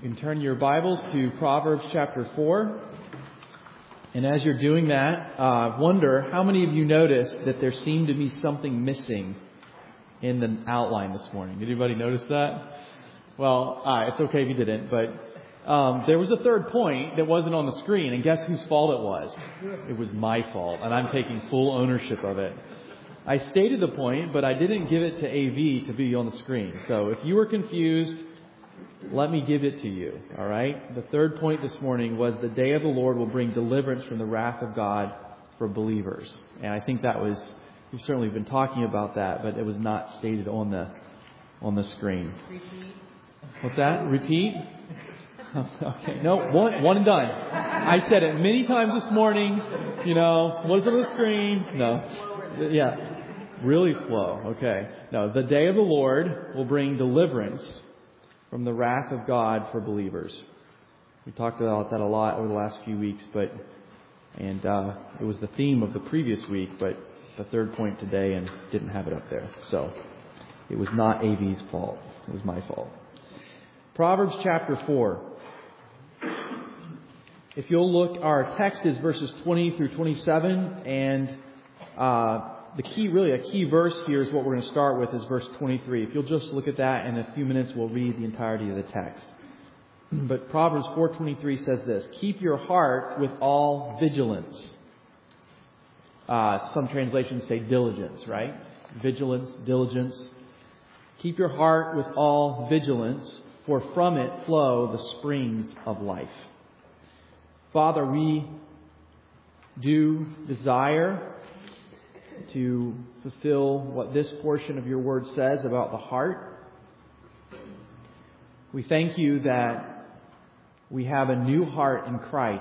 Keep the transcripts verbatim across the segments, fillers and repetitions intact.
can turn your Bibles to Proverbs chapter four. And as you're doing that, uh, wonder how many of you noticed that there seemed to be something missing in the outline this morning. Did anybody notice that? Well, uh, it's okay if you didn't, but um, there was a third point that wasn't on the screen, and guess whose fault it was? It was my fault, and I'm taking full ownership of it. I stated the point, but I didn't give it to A V to be on the screen. So if you were confused, let me give it to you, all right? The third point this morning was the day of the Lord will bring deliverance from the wrath of God for believers. And I think that was, we've certainly been talking about that, but it was not stated on the on the screen. Repeat. What's that? Repeat? Okay, no, one, one and done. I said it many times this morning, you know, what's on the screen? No. Yeah. Really slow. Okay. No, the day of the Lord will bring deliverance from the wrath of God for believers. We talked about that a lot over the last few weeks, but and uh, it was the theme of the previous week, but the third point today, and didn't have it up there. So it was not A V's fault. It was my fault. Proverbs chapter four. If you'll look, our text is verses twenty through twenty-seven, and uh, the key, really a key verse here is what we're going to start with is verse twenty-three. If you'll just look at that, in a few minutes we'll read the entirety of the text. But Proverbs four twenty-three says this: "Keep your heart with all vigilance." Uh, some translations say diligence, right? Vigilance, diligence. "Keep your heart with all vigilance, for from it flow the springs of life." Father, we do desire to fulfill what this portion of your word says about the heart. We thank you that we have a new heart in Christ.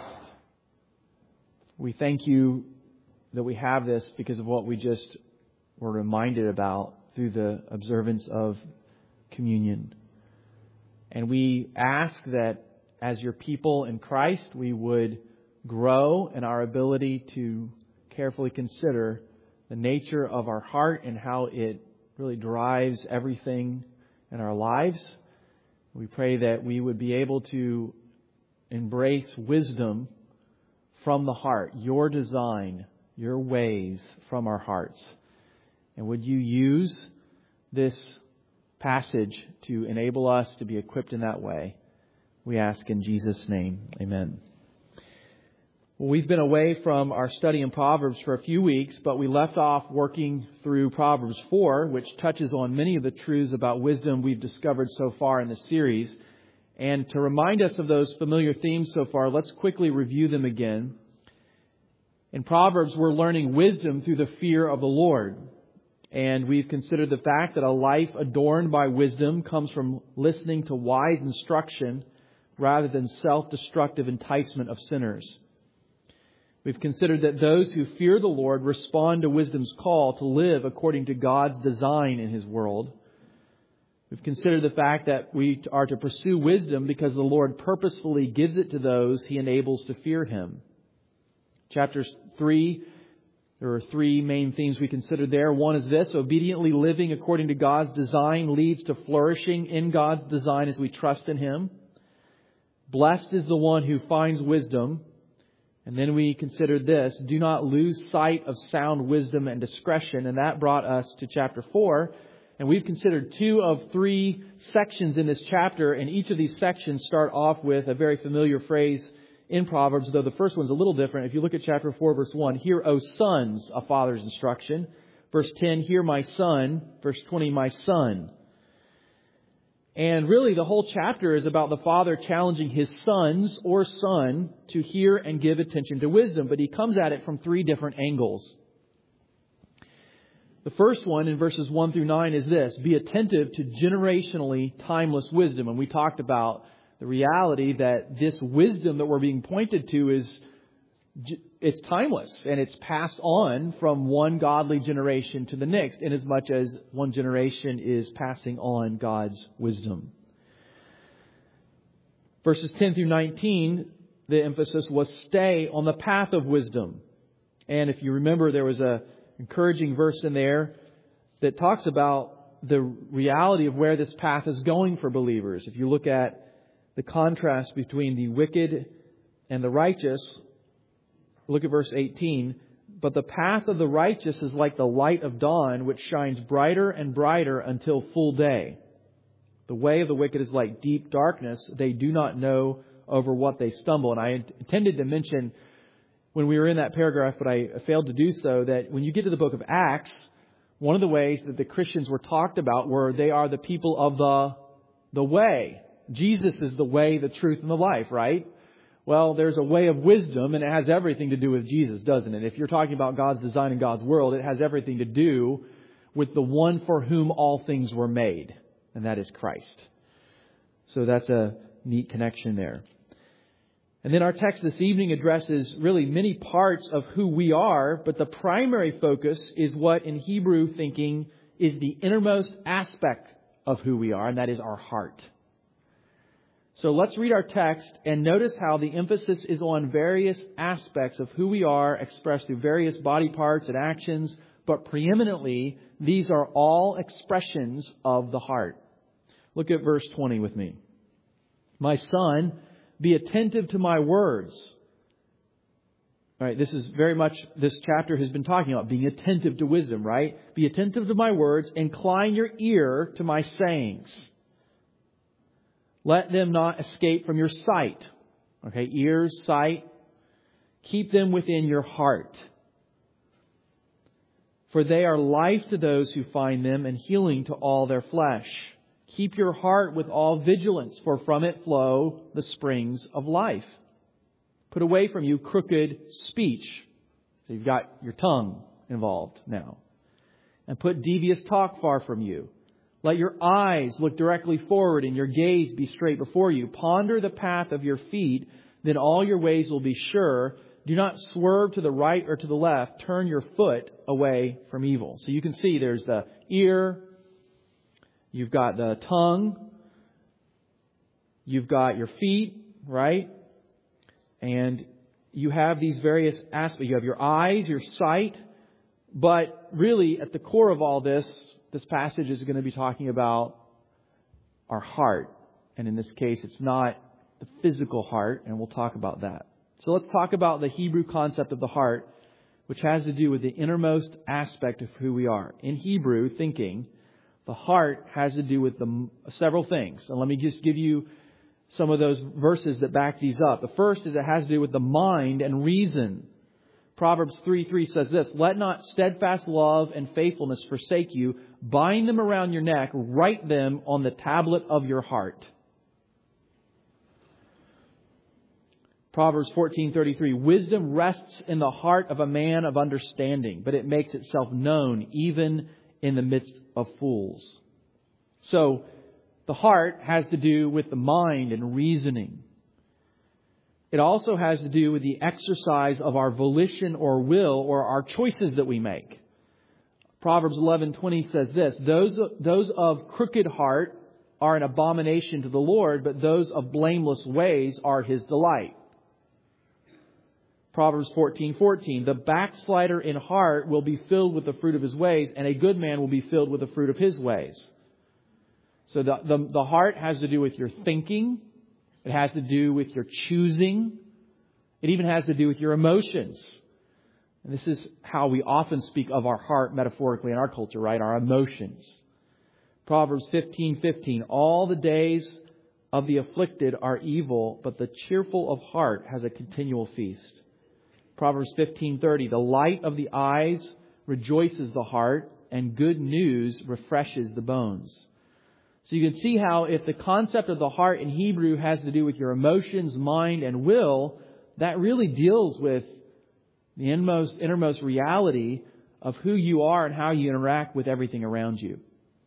We thank you that we have this because of what we just were reminded about through the observance of communion. And we ask that as your people in Christ, we would grow in our ability to carefully consider the nature of our heart and how it really drives everything in our lives. We pray that we would be able to embrace wisdom from the heart, your design, your ways from our hearts. And would you use this passage to enable us to be equipped in that way? We ask in Jesus' name. Amen. Well, we've been away from our study in Proverbs for a few weeks, but we left off working through Proverbs four, which touches on many of the truths about wisdom we've discovered so far in the series. And to remind us of those familiar themes so far, let's quickly review them again. In Proverbs, we're learning wisdom through the fear of the Lord. And we've considered the fact that a life adorned by wisdom comes from listening to wise instruction rather than self-destructive enticement of sinners. We've considered that those who fear the Lord respond to wisdom's call to live according to God's design in His world. We've considered the fact that we are to pursue wisdom because the Lord purposefully gives it to those He enables to fear Him. Chapter three, there are three main themes we considered there. One is this: obediently living according to God's design leads to flourishing in God's design as we trust in Him. Blessed is the one who finds wisdom. And then we considered this: do not lose sight of sound wisdom and discretion. And that brought us to chapter four. And we've considered two of three sections in this chapter. And each of these sections start off with a very familiar phrase in Proverbs, though the first one's a little different. If you look at chapter four, verse one, "Hear, O sons, a father's instruction." Verse ten, "Hear, my son." Verse twenty, "My son." And really the whole chapter is about the father challenging his sons or son to hear and give attention to wisdom. But he comes at it from three different angles. The first one in verses one through nine is this: be attentive to generationally timeless wisdom. And we talked about the reality that this wisdom that we're being pointed to is it's timeless, and it's passed on from one godly generation to the next, in as much as one generation is passing on God's wisdom. Verses ten through nineteen, the emphasis was stay on the path of wisdom. And if you remember, there was a encouraging verse in there that talks about the reality of where this path is going for believers. If you look at the contrast between the wicked and the righteous. Look at verse eighteen. But the path of the righteous is like the light of dawn, which shines brighter and brighter until full day. The way of the wicked is like deep darkness. They do not know over what they stumble. And I intended to mention when we were in that paragraph, but I failed to do so, that when you get to the book of Acts, one of the ways that the Christians were talked about were they are the people of the, the way. Jesus is the way, the truth, and the life, right? Well, there's a way of wisdom, and it has everything to do with Jesus, doesn't it? If you're talking about God's design and God's world, it has everything to do with the one for whom all things were made, and that is Christ. So that's a neat connection there. And then our text this evening addresses really many parts of who we are, but the primary focus is what in Hebrew thinking is the innermost aspect of who we are, and that is our heart. So let's read our text and notice how the emphasis is on various aspects of who we are expressed through various body parts and actions, but preeminently, these are all expressions of the heart. Look at verse twenty with me. My son, be attentive to my words. All right, this is very much, this chapter has been talking about being attentive to wisdom, right? Be attentive to my words, incline your ear to my sayings. Let them not escape from your sight. Okay, ears, sight. Keep them within your heart. For they are life to those who find them and healing to all their flesh. Keep your heart with all vigilance, for from it flow the springs of life. Put away from you crooked speech. So you've got your tongue involved now. And put devious talk far from you. Let your eyes look directly forward and your gaze be straight before you. Ponder the path of your feet, then all your ways will be sure. Do not swerve to the right or to the left. Turn your foot away from evil. So you can see there's the ear. You've got the tongue. You've got your feet, right? And you have these various aspects. You have your eyes, your sight. But really, at the core of all this, this passage is going to be talking about our heart. And in this case, it's not the physical heart, and we'll talk about that. So let's talk about the Hebrew concept of the heart, which has to do with the innermost aspect of who we are. In Hebrew thinking, the heart has to do with the, several things. And let me just give you some of those verses that back these up. The first is it has to do with the mind and reason. Proverbs three three says this, let not steadfast love and faithfulness forsake you. Bind them around your neck. Write them on the tablet of your heart. Proverbs fourteen thirty-three, wisdom rests in the heart of a man of understanding, but it makes itself known even in the midst of fools. So the heart has to do with the mind and reasoning. It also has to do with the exercise of our volition or will or our choices that we make. Proverbs eleven twenty says this, those, those of crooked heart are an abomination to the Lord, but those of blameless ways are His delight. Proverbs fourteen fourteen, the backslider in heart will be filled with the fruit of his ways, and a good man will be filled with the fruit of his ways. So the, the, the heart has to do with your thinking. It has to do with your choosing. It even has to do with your emotions. And this is how we often speak of our heart metaphorically in our culture, right? Our emotions. Proverbs fifteen fifteen, all the days of the afflicted are evil, but the cheerful of heart has a continual feast. Proverbs fifteen thirty, the light of the eyes rejoices the heart, and good news refreshes the bones. So you can see how if the concept of the heart in Hebrew has to do with your emotions, mind, and will, that really deals with the innermost, innermost reality of who you are and how you interact with everything around you.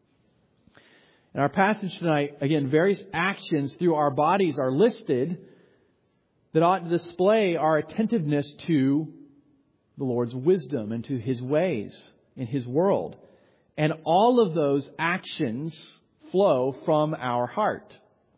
In our passage tonight, again, various actions through our bodies are listed that ought to display our attentiveness to the Lord's wisdom and to His ways in His world. And all of those actions flow from our heart,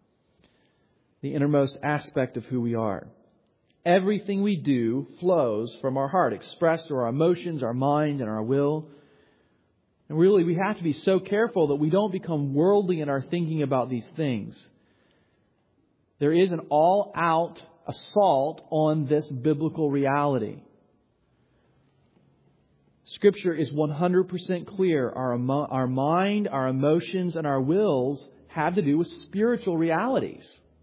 the innermost aspect of who we are. Everything we do flows from our heart, expressed through our emotions, our mind, and our will. And really, we have to be so careful that we don't become worldly in our thinking about these things. There is an all-out assault on this biblical reality. Scripture is one hundred percent clear. Our, emo- our mind, our emotions, and our wills have to do with spiritual realities.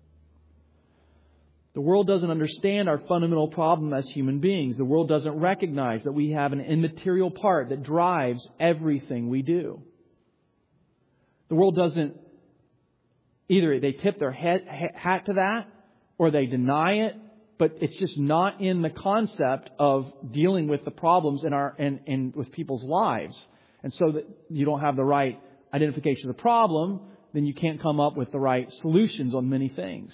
The world doesn't understand our fundamental problem as human beings. The world doesn't recognize that we have an immaterial part that drives everything we do. The world doesn't, either they tip their head, hat to that or they deny it, but it's just not in the concept of dealing with the problems in our in, in with people's lives. And so that you don't have the right identification of the problem, then you can't come up with the right solutions on many things.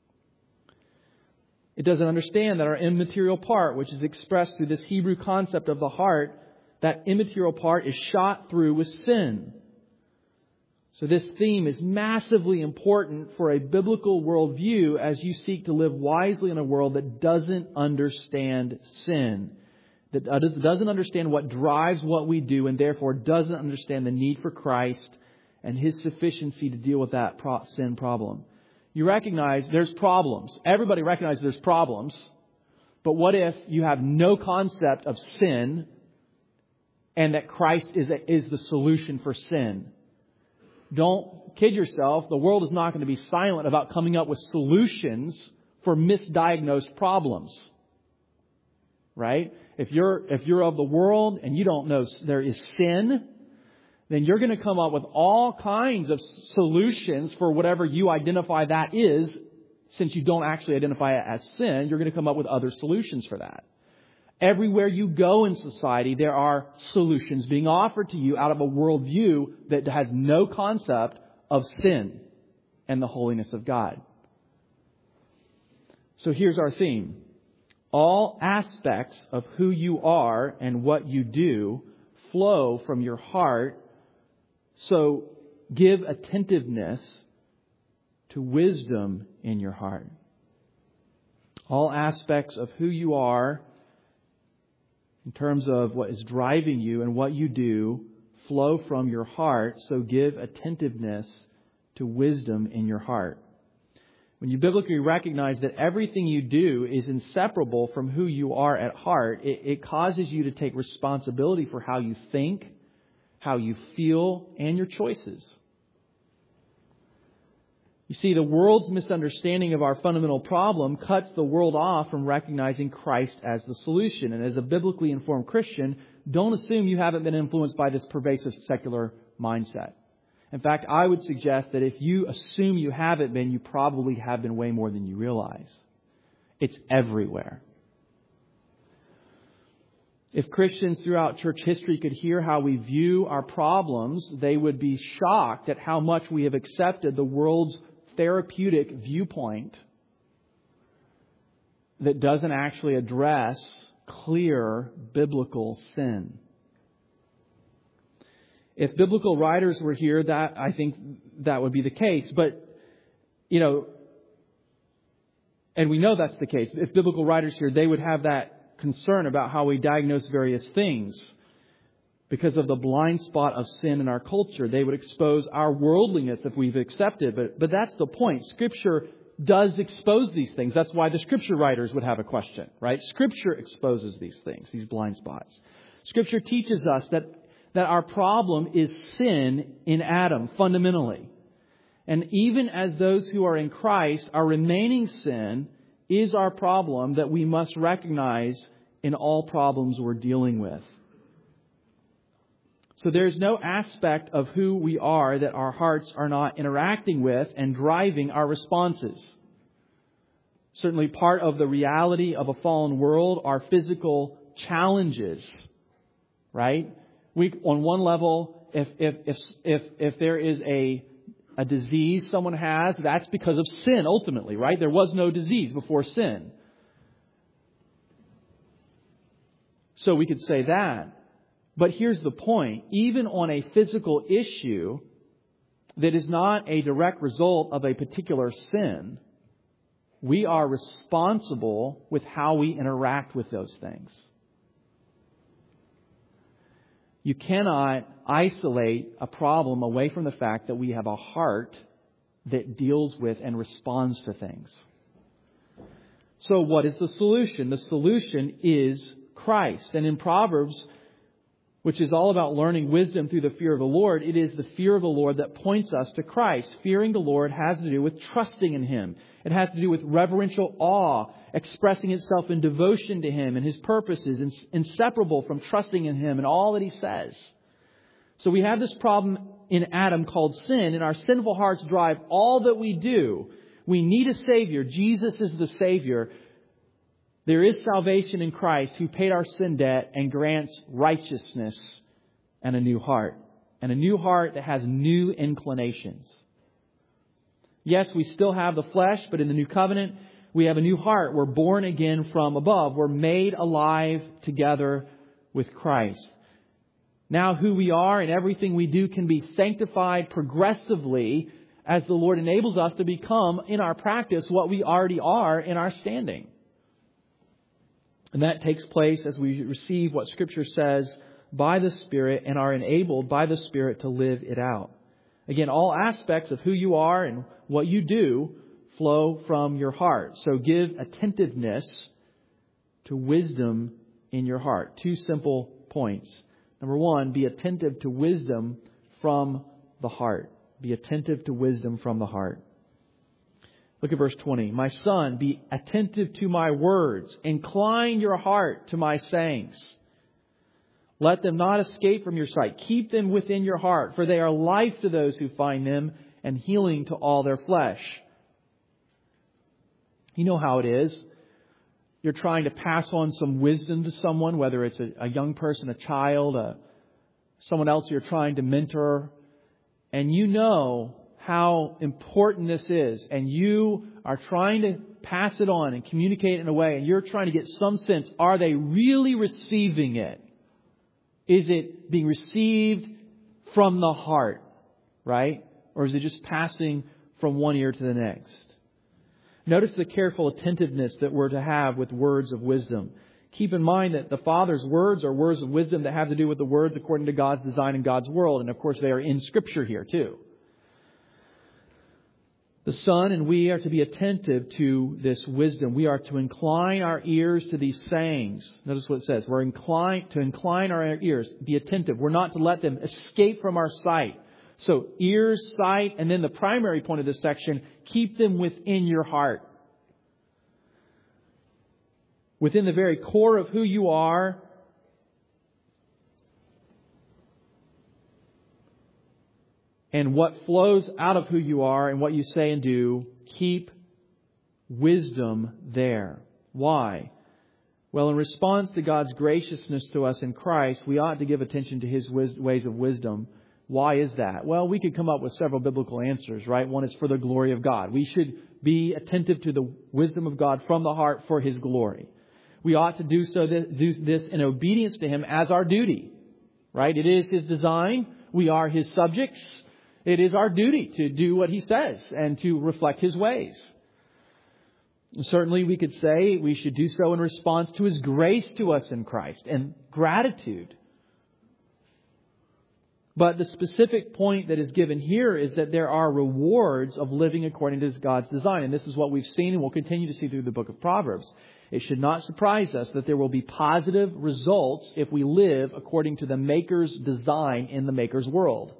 It doesn't understand that our immaterial part, which is expressed through this Hebrew concept of the heart, that immaterial part is shot through with sin. So this theme is massively important for a biblical worldview as you seek to live wisely in a world that doesn't understand sin, that doesn't understand what drives what we do, and therefore doesn't understand the need for Christ and His sufficiency to deal with that sin problem. You recognize there's problems. Everybody recognizes there's problems. But what if you have no concept of sin and that Christ is, a, is the solution for sin? Don't kid yourself. The world is not going to be silent about coming up with solutions for misdiagnosed problems. Right? If you're, if you're of the world and you don't know there is sin, then you're going to come up with all kinds of solutions for whatever you identify that is. Since you don't actually identify it as sin, you're going to come up with other solutions for that. Everywhere you go in society, there are solutions being offered to you out of a worldview that has no concept of sin and the holiness of God. So here's our theme. All aspects of who you are and what you do flow from your heart. So give attentiveness to wisdom in your heart. All aspects of who you are in terms of what is driving you and what you do flow from your heart. So give attentiveness to wisdom in your heart. When you biblically recognize that everything you do is inseparable from who you are at heart, it, it causes you to take responsibility for how you think, how you feel, and your choices. You see, the world's misunderstanding of our fundamental problem cuts the world off from recognizing Christ as the solution. And as a biblically informed Christian, don't assume you haven't been influenced by this pervasive secular mindset. In fact, I would suggest that if you assume you haven't been, you probably have been way more than you realize. It's everywhere. If Christians throughout church history could hear how we view our problems, they would be shocked at how much we have accepted the world's therapeutic viewpoint that doesn't actually address clear biblical sin. If biblical writers were here, that I think that would be the case. But, you know, and we know that's the case. If biblical writers here, they would have that concern about how we diagnose various things. Because of the blind spot of sin in our culture, they would expose our worldliness if we've accepted. But, but that's the point. Scripture does expose these things. That's why the Scripture writers would have a question, right? Scripture exposes these things, these blind spots. Scripture teaches us that, that our problem is sin in Adam, fundamentally. And even as those who are in Christ, our remaining sin is our problem that we must recognize in all problems we're dealing with. So there's no aspect of who we are that our hearts are not interacting with and driving our responses. Certainly part of the reality of a fallen world are physical challenges, right? We, on one level, if, if, if, if, if there is a A disease someone has, that's because of sin ultimately, right? There was no disease before sin. So we could say that. But here's the point. Even on a physical issue that is not a direct result of a particular sin, we are responsible with how we interact with those things. You cannot isolate a problem away from the fact that we have a heart that deals with and responds to things. So what is the solution? The solution is Christ. And in Proverbs, which is all about learning wisdom through the fear of the Lord, it is the fear of the Lord that points us to Christ. Fearing the Lord has to do with trusting in Him. It has to do with reverential awe, expressing itself in devotion to Him and His purposes, inseparable from trusting in Him and all that He says. So we have this problem in Adam called sin, and our sinful hearts drive all that we do. We need a Savior. Jesus is the Savior. There is salvation in Christ, who paid our sin debt and grants righteousness and a new heart. And a new heart that has new inclinations. Yes, we still have the flesh, but in the new covenant, we have a new heart. We're born again from above. We're made alive together with Christ. Now who we are and everything we do can be sanctified progressively as the Lord enables us to become, in our practice, what we already are in our standing. And that takes place as we receive what Scripture says by the Spirit and are enabled by the Spirit to live it out. Again, all aspects of who you are and what you do flow from your heart. So give attentiveness to wisdom in your heart. Two simple points. Number one, be attentive to wisdom from the heart. Be attentive to wisdom from the heart. Look at verse twenty. My son, be attentive to my words. Incline your heart to my sayings. Let them not escape from your sight. Keep them within your heart, for they are life to those who find them and healing to all their flesh. You know how it is. You're trying to pass on some wisdom to someone, whether it's a, a young person, a child, a, someone else you're trying to mentor. And you know how important this is. And you are trying to pass it on and communicate it in a way. And you're trying to get some sense. Are they really receiving it? Is it being received from the heart? Right? Or is it just passing from one ear to the next? Notice the careful attentiveness that we're to have with words of wisdom. Keep in mind that the Father's words are words of wisdom that have to do with the words according to God's design and God's world. And of course, they are in Scripture here too. The Son and we are to be attentive to this wisdom. We are to incline our ears to these sayings. Notice what it says. We're inclined to incline our ears, be attentive. We're not to let them escape from our sight. So ears, sight, and then the primary point of this section, keep them within your heart. Within the very core of who you are. And what flows out of who you are and what you say and do, keep wisdom there. Why? Well, in response to God's graciousness to us in Christ, we ought to give attention to His ways of wisdom. Why is that? Well, we could come up with several biblical answers, right? One is for the glory of God. We should be attentive to the wisdom of God from the heart for His glory. We ought to do so do this in obedience to Him as our duty, right? It is His design. We are His subjects. It is our duty to do what He says and to reflect His ways. And certainly we could say we should do so in response to His grace to us in Christ and gratitude. But the specific point that is given here is that there are rewards of living according to God's design. And this is what we've seen and will continue to see through the book of Proverbs. It should not surprise us that there will be positive results if we live according to the Maker's design in the Maker's world.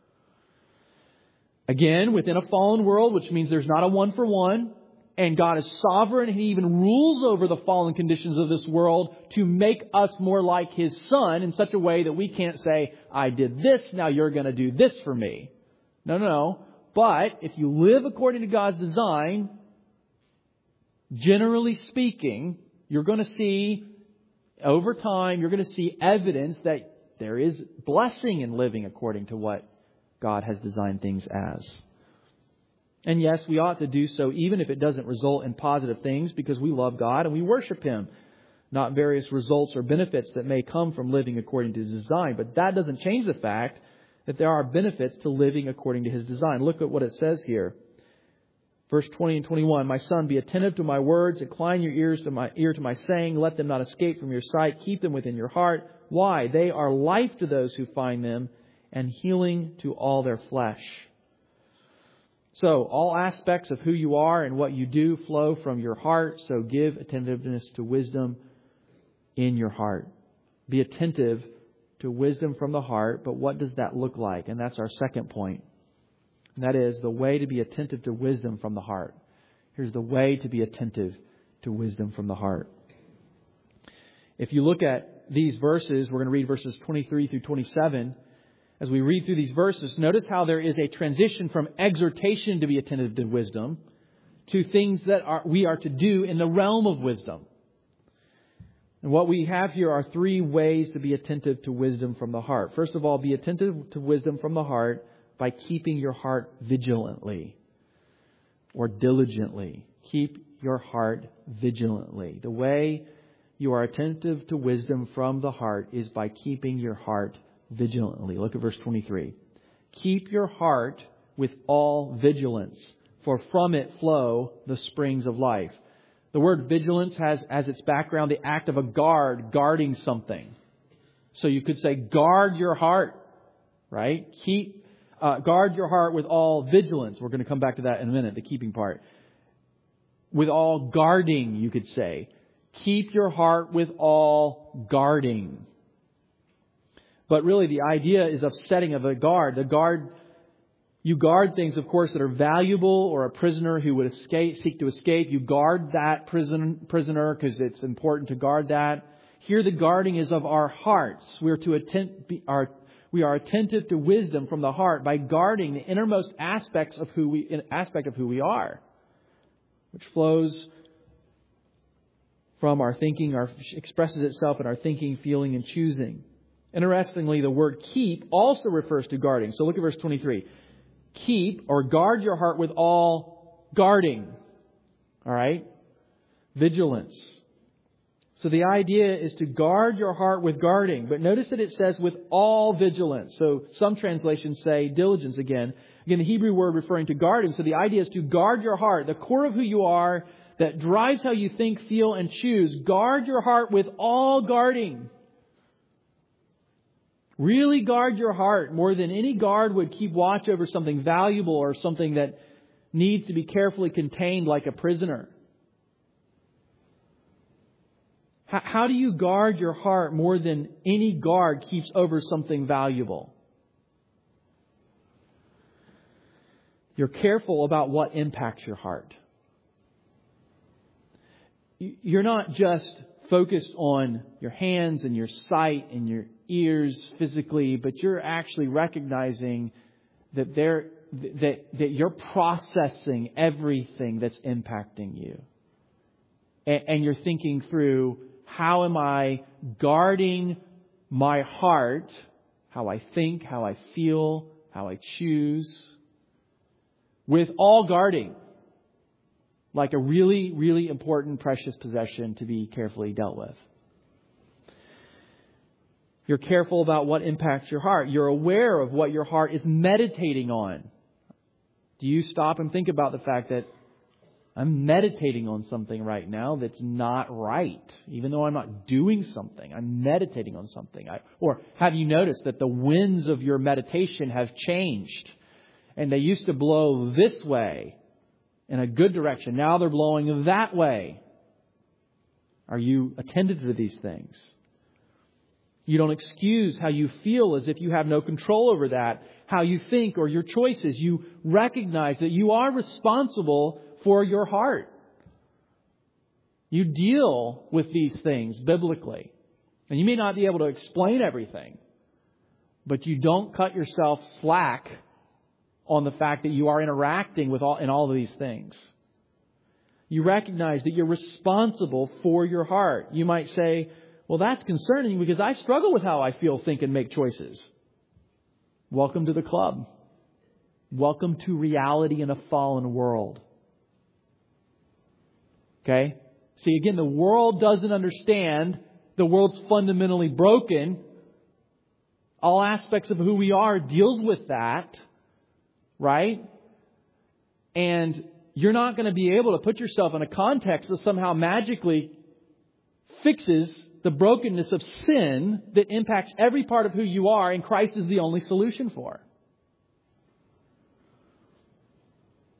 Again, within a fallen world, which means there's not a one for one, and God is sovereign and He even rules over the fallen conditions of this world to make us more like His Son in such a way that we can't say, I did this, now you're going to do this for me. No, no, no. But if you live according to God's design, generally speaking, you're going to see, over time, you're going to see evidence that there is blessing in living according to what God has designed things as. And yes, we ought to do so even if it doesn't result in positive things because we love God and we worship Him. Not various results or benefits that may come from living according to His design. But that doesn't change the fact that there are benefits to living according to His design. Look at what it says here. Verse twenty and twenty-one, my son, be attentive to my words, incline your ears to my ear to my saying, let them not escape from your sight, keep them within your heart. Why? They are life to those who find them and healing to all their flesh. So, all aspects of who you are and what you do flow from your heart, so give attentiveness to wisdom in your heart. Be attentive to wisdom from the heart, but what does that look like? And that's our second point. And that is the way to be attentive to wisdom from the heart. Here's the way to be attentive to wisdom from the heart. If you look at these verses, we're going to read verses twenty-three through twenty-seven. As we read through these verses, notice how there is a transition from exhortation to be attentive to wisdom to things that are, we are to do in the realm of wisdom. And what we have here are three ways to be attentive to wisdom from the heart. First of all, be attentive to wisdom from the heart by keeping your heart vigilantly or diligently. Keep your heart vigilantly. The way you are attentive to wisdom from the heart is by keeping your heart vigilantly. Look at verse twenty-three. Keep your heart with all vigilance, for from it flow the springs of life. The word vigilance has as its background the act of a guard guarding something. So you could say guard your heart, right? Keep uh, guard your heart with all vigilance. We're going to come back to that in a minute, the keeping part. With all guarding, you could say. Keep your heart with all guarding. But really the idea is of setting of a guard. The guard, you guard things, of course, that are valuable, or a prisoner who would escape, seek to escape. You guard that prison, prisoner because it's important to guard that. Here the guarding is of our hearts. We're to attend, be, our, we are attentive to wisdom from the heart by guarding the innermost aspects of who we, aspect of who we are, which flows from our thinking, our expresses itself in our thinking, feeling, and choosing. Interestingly, the word keep also refers to guarding. So look at verse twenty-three. Keep or guard your heart with all guarding. All right? Vigilance. So the idea is to guard your heart with guarding. But notice that it says with all vigilance. So some translations say diligence again. Again, the Hebrew word referring to guarding. So the idea is to guard your heart, the core of who you are that drives how you think, feel, and choose. Guard your heart with all guarding. Really guard your heart more than any guard would keep watch over something valuable or something that needs to be carefully contained like a prisoner. How, how do you guard your heart more than any guard keeps over something valuable? You're careful about what impacts your heart. You're not just focused on your hands and your sight and your ears physically, but you're actually recognizing that there that that you're processing everything that's impacting you, and, and you're thinking through, how am I guarding my heart, how I think, how I feel, how I choose, with all guarding, like a really, really important, precious possession to be carefully dealt with. You're careful about what impacts your heart. You're aware of what your heart is meditating on. Do you stop and think about the fact that I'm meditating on something right now that's not right, even though I'm not doing something? I'm meditating on something. I, or have you noticed that the winds of your meditation have changed? And they used to blow this way in a good direction. Now they're blowing that way. Are you attentive to these things? You don't excuse how you feel as if you have no control over that, how you think or your choices. You recognize that you are responsible for your heart. You deal with these things biblically. And you may not be able to explain everything, but you don't cut yourself slack on the fact that you are interacting with all in all of these things. You recognize that you're responsible for your heart. You might say, well, that's concerning because I struggle with how I feel, think, and make choices. Welcome to the club. Welcome to reality in a fallen world. Okay? See, again, the world doesn't understand. The world's fundamentally broken. All aspects of who we are deals with that. Right? And you're not going to be able to put yourself in a context that somehow magically fixes the brokenness of sin that impacts every part of who you are, and Christ is the only solution for.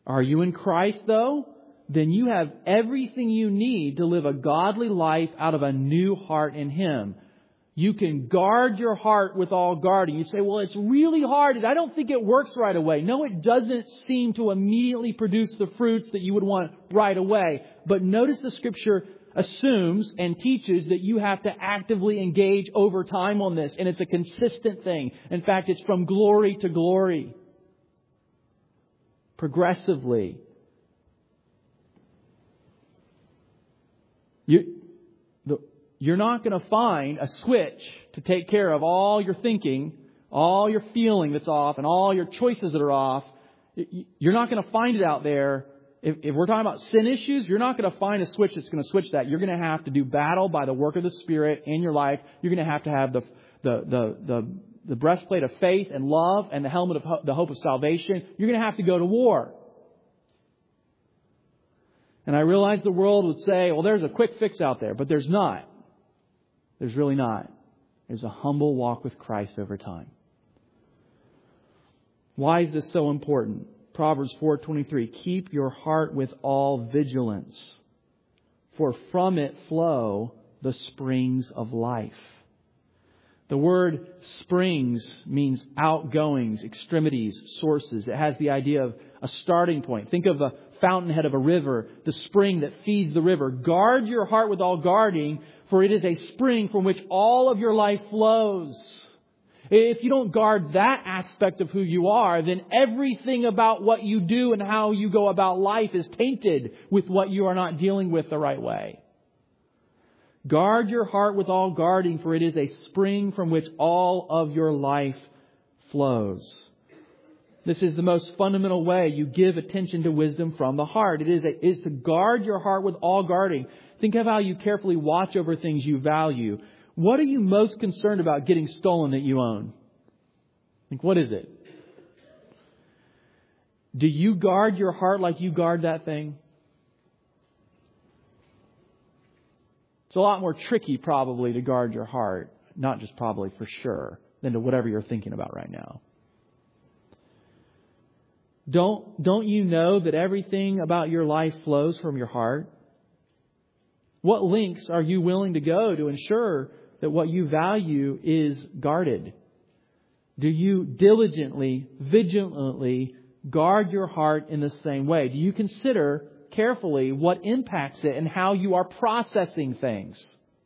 Are you in Christ, though? Then you have everything you need to live a godly life out of a new heart in Him. You can guard your heart with all guarding. You say, well, it's really hard and I don't think it works right away. No, it doesn't seem to immediately produce the fruits that you would want right away. But notice the Scripture assumes and teaches that you have to actively engage over time on this. And it's a consistent thing. In fact, it's from glory to glory. Progressively. You, the, you're not going to find a switch to take care of all your thinking, all your feeling that's off, and all your choices that are off. You're not going to find it out there. If, if we're talking about sin issues, you're not going to find a switch that's going to switch that. You're going to have to do battle by the work of the Spirit in your life. You're going to have to have the the the the, the breastplate of faith and love and the helmet of ho- the hope of salvation. You're going to have to go to war. And I realize the world would say, well, there's a quick fix out there. But there's not. There's really not. There's a humble walk with Christ over time. Why is this so important? Proverbs four twenty-three, keep your heart with all vigilance, for from it flow the springs of life. The word springs means outgoings, extremities, sources. It has the idea of a starting point. Think of a fountainhead of a river, the spring that feeds the river. Guard your heart with all guarding, for it is a spring from which all of your life flows. If you don't guard that aspect of who you are, then everything about what you do and how you go about life is tainted with what you are not dealing with the right way. Guard your heart with all guarding, for it is a spring from which all of your life flows. This is the most fundamental way you give attention to wisdom from the heart. It is, a, is to guard your heart with all guarding. Think of how you carefully watch over things you value. What are you most concerned about getting stolen that you own? Think, what is it? Do you guard your heart like you guard that thing? It's a lot more tricky probably to guard your heart, not just probably for sure, than to whatever you're thinking about right now. Don't, don't you know that everything about your life flows from your heart? What lengths are you willing to go to ensure that what you value is guarded? Do you diligently, vigilantly guard your heart in the same way? Do you consider carefully what impacts it and how you are processing things?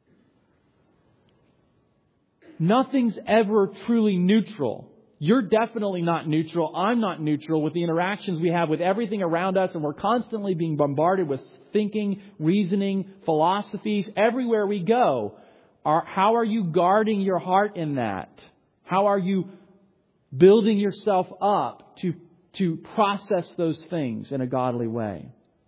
Nothing's ever truly neutral. You're definitely not neutral. I'm not neutral with the interactions we have with everything around us, and we're constantly being bombarded with thinking, reasoning, philosophies everywhere we go. Are, how are you guarding your heart in that? How are you building yourself up to, to process those things in a godly way?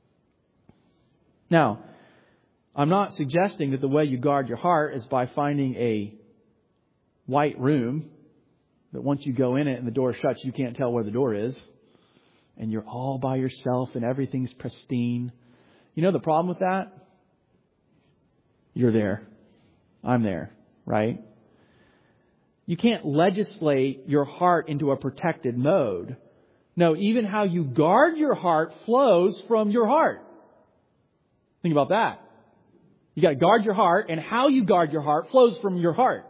Now, I'm not suggesting that the way you guard your heart is by finding a white room that once you go in it and the door shuts, you can't tell where the door is. And you're all by yourself and everything's pristine. You know the problem with that? You're there. I'm there, right? You can't legislate your heart into a protected mode. No, even how you guard your heart flows from your heart. Think about that. You got to guard your heart, and how you guard your heart flows from your heart.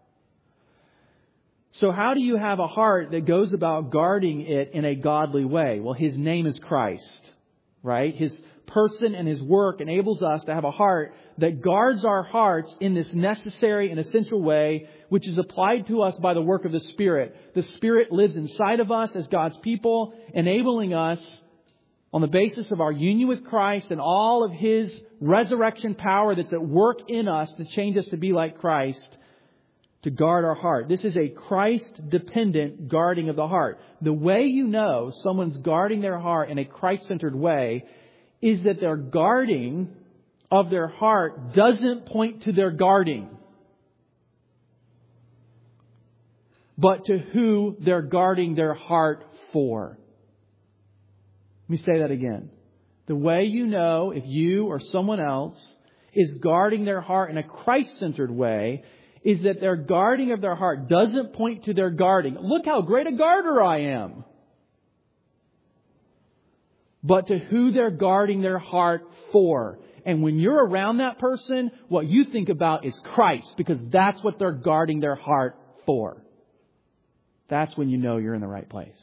So how do you have a heart that goes about guarding it in a godly way? Well, His name is Christ, right? His person and His work enables us to have a heart that guards our hearts in this necessary and essential way, which is applied to us by the work of the Spirit. The Spirit lives inside of us as God's people, enabling us on the basis of our union with Christ and all of His resurrection power that's at work in us to change us to be like Christ, to guard our heart. This is a Christ-dependent guarding of the heart. The way you know someone's guarding their heart in a Christ-centered way is that their guarding of their heart doesn't point to their guarding, but to who they're guarding their heart for. Let me say that again. The way you know if you or someone else is guarding their heart in a Christ-centered way is that their guarding of their heart doesn't point to their guarding. Look how great a guarder I am. but to who they're guarding their heart for. And when you're around that person, what you think about is Christ, because that's what they're guarding their heart for. That's when you know you're in the right place.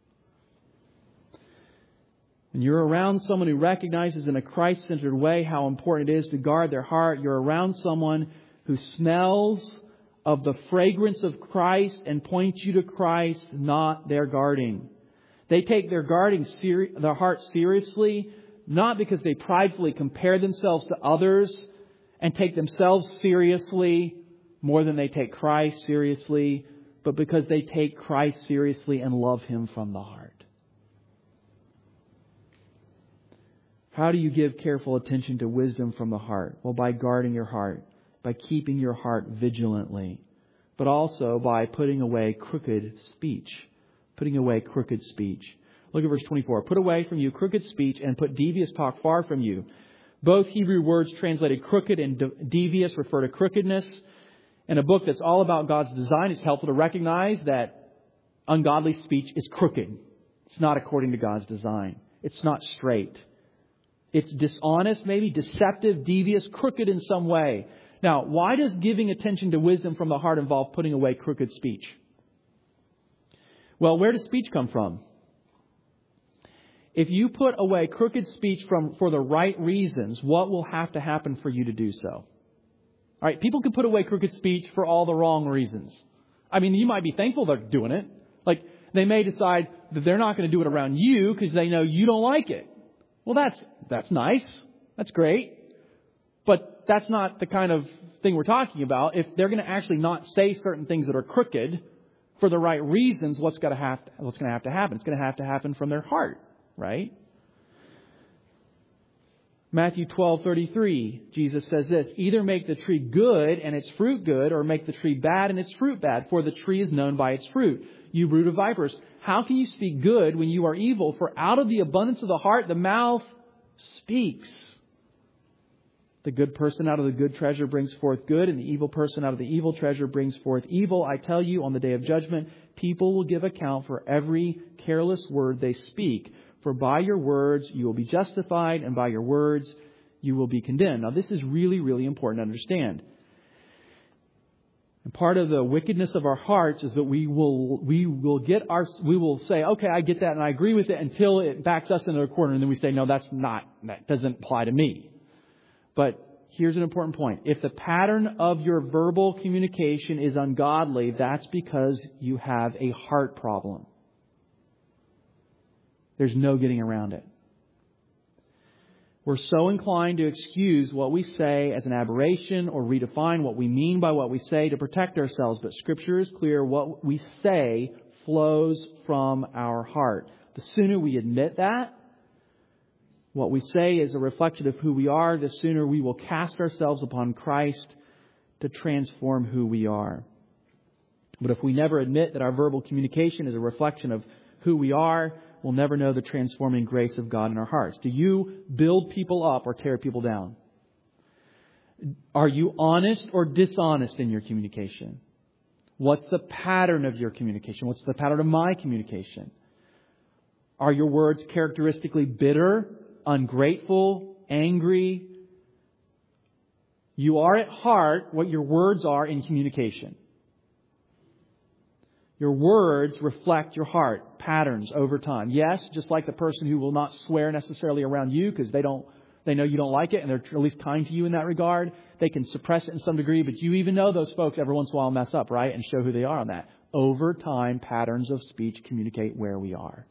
When you're around someone who recognizes in a Christ-centered way how important it is to guard their heart, you're around someone who smells of the fragrance of Christ and points you to Christ, not their guarding. They take their guarding seri- their heart seriously, not because they pridefully compare themselves to others and take themselves seriously more than they take Christ seriously, but because they take Christ seriously and love Him from the heart. How do you give careful attention to wisdom from the heart? Well, by guarding your heart, by keeping your heart vigilantly, but also by putting away crooked speech. Putting away crooked speech. Look at verse twenty-four. Put away from you crooked speech and put devious talk far from you. Both Hebrew words translated crooked and de- devious refer to crookedness. In a book that's all about God's design, it's helpful to recognize that ungodly speech is crooked. It's not according to God's design. It's not straight. It's dishonest, maybe deceptive, devious, crooked in some way. Now, why does giving attention to wisdom from the heart involve putting away crooked speech? Well, where does speech come from? If you put away crooked speech from for the right reasons, what will have to happen for you to do so? All right, people can put away crooked speech for all the wrong reasons. I mean, you might be thankful they're doing it. Like, they may decide that they're not going to do it around you because they know you don't like it. Well, that's that's nice. That's great. But that's not the kind of thing we're talking about. If they're going to actually not say certain things that are crooked for the right reasons, what's going to have to, what's going to have to happen? It's going to have to happen from their heart, right? Matthew twelve thirty-three, Jesus says this, either make the tree good and its fruit good, or make the tree bad and its fruit bad, for the tree is known by its fruit. You brood of vipers, how can you speak good when you are evil? For out of the abundance of the heart, the mouth speaks. The good person out of the good treasure brings forth good, and the evil person out of the evil treasure brings forth evil. I tell you, on the day of judgment, people will give account for every careless word they speak. For by your words you will be justified, and by your words you will be condemned. Now, this is really, really important to understand. And part of the wickedness of our hearts is that we will we will get our we will say, okay, I get that and I agree with it, until it backs us into a corner, and then we say, no, that's not that doesn't apply to me. But here's an important point. If the pattern of your verbal communication is ungodly, that's because you have a heart problem. There's no getting around it. We're so inclined to excuse what we say as an aberration or redefine what we mean by what we say to protect ourselves. But Scripture is clear. What we say flows from our heart. The sooner we admit that, what we say is a reflection of who we are, the sooner we will cast ourselves upon Christ to transform who we are. But if we never admit that our verbal communication is a reflection of who we are, we'll never know the transforming grace of God in our hearts. Do you build people up or tear people down? Are you honest or dishonest in your communication? What's the pattern of your communication? What's the pattern of my communication? Are your words characteristically bitter, ungrateful, angry? You are at heart what your words are in communication. Your words reflect your heart, patterns over time. Yes, just like the person who will not swear necessarily around you because they don't, they know you don't like it and they're at least kind to you in that regard. They can suppress it in some degree, but you even know those folks every once in a while mess up, right? And show who they are on that. Over time, patterns of speech communicate where we are.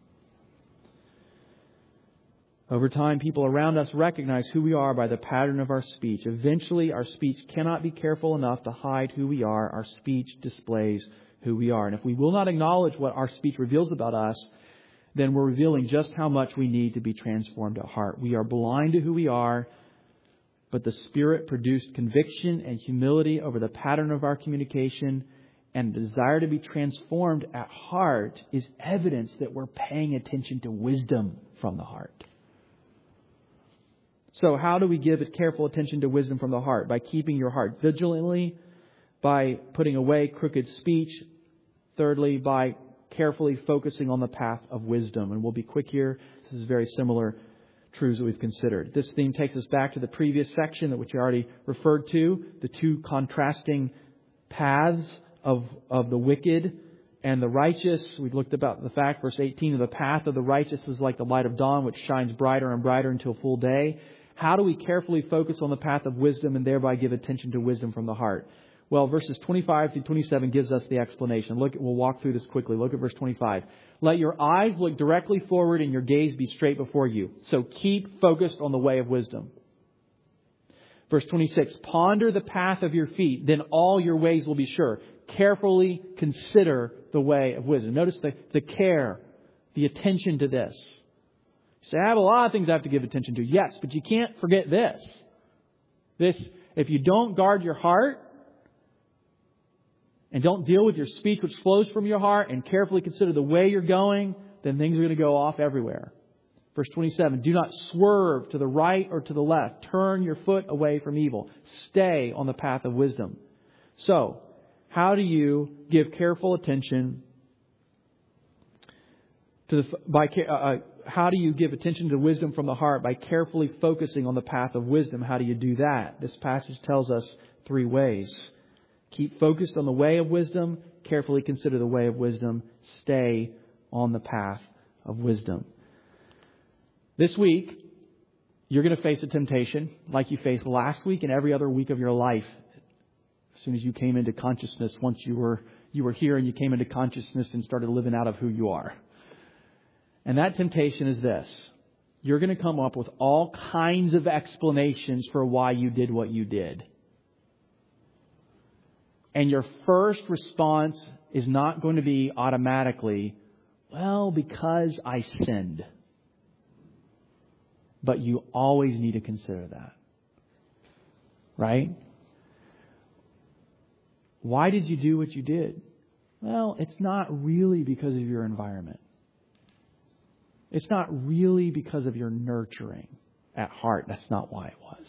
Over time, people around us recognize who we are by the pattern of our speech. Eventually, our speech cannot be careful enough to hide who we are. Our speech displays who we are. And if we will not acknowledge what our speech reveals about us, then we're revealing just how much we need to be transformed at heart. We are blind to who we are, but the Spirit produced conviction and humility over the pattern of our communication, and the desire to be transformed at heart is evidence that we're paying attention to wisdom from the heart. So how do we give it careful attention to wisdom from the heart? By keeping your heart vigilantly, by putting away crooked speech. Thirdly, by carefully focusing on the path of wisdom. And we'll be quick here. This is very similar truths that we've considered. This theme takes us back to the previous section that which you already referred to, the two contrasting paths of, of the wicked and the righteous. We've looked about the fact, verse eighteen, of the path of the righteous is like the light of dawn, which shines brighter and brighter until full day. How do we carefully focus on the path of wisdom and thereby give attention to wisdom from the heart? Well, verses twenty-five through twenty-seven gives us the explanation. Look, we'll walk through this quickly. Look at verse twenty-five. Let your eyes look directly forward and your gaze be straight before you. So keep focused on the way of wisdom. Verse twenty-six. Ponder the path of your feet, then all your ways will be sure. Carefully consider the way of wisdom. Notice the, the care, the attention to this. You say, I have a lot of things I have to give attention to. Yes, but you can't forget this. This, if you don't guard your heart, and don't deal with your speech which flows from your heart, and carefully consider the way you're going, then things are going to go off everywhere. Verse twenty-seven, do not swerve to the right or to the left. Turn your foot away from evil. Stay on the path of wisdom. So, how do you give careful attention to the, by, uh, how do you give attention to wisdom from the heart? By carefully focusing on the path of wisdom. How do you do that? This passage tells us three ways. Keep focused on the way of wisdom. Carefully consider the way of wisdom. Stay on the path of wisdom. This week, you're going to face a temptation like you faced last week and every other week of your life. As soon as you came into consciousness, once you were you were here and you came into consciousness and started living out of who you are. And that temptation is this. You're going to come up with all kinds of explanations for why you did what you did. And your first response is not going to be automatically, well, because I sinned. But you always need to consider that. Right? Why did you do what you did? Well, it's not really because of your environment. It's not really because of your nurturing at heart. That's not why it was.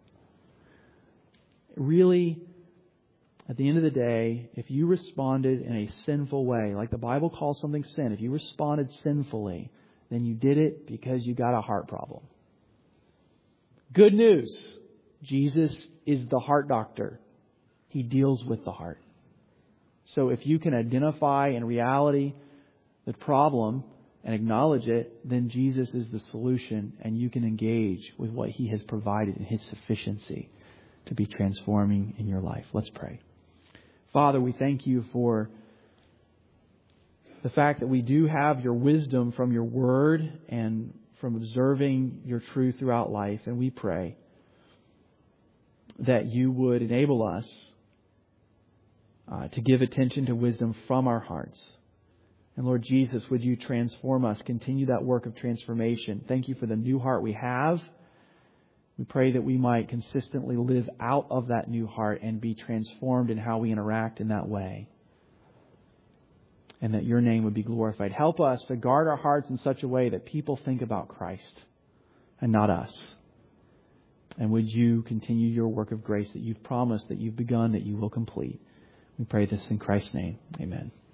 Really, at the end of the day, if you responded in a sinful way, like the Bible calls something sin, if you responded sinfully, then you did it because you got a heart problem. Good news. Jesus is the heart doctor. He deals with the heart. So if you can identify in reality the problem and acknowledge it, then Jesus is the solution and you can engage with what He has provided in His sufficiency to be transforming in your life. Let's pray. Father, we thank You for the fact that we do have Your wisdom from Your Word and from observing Your truth throughout life. And we pray that You would enable us uh, to give attention to wisdom from our hearts. And Lord Jesus, would You transform us, continue that work of transformation. Thank You for the new heart we have. We pray that we might consistently live out of that new heart and be transformed in how we interact in that way. And that Your name would be glorified. Help us to guard our hearts in such a way that people think about Christ and not us. And would You continue Your work of grace that You've promised, that You've begun, that You will complete. We pray this in Christ's name. Amen.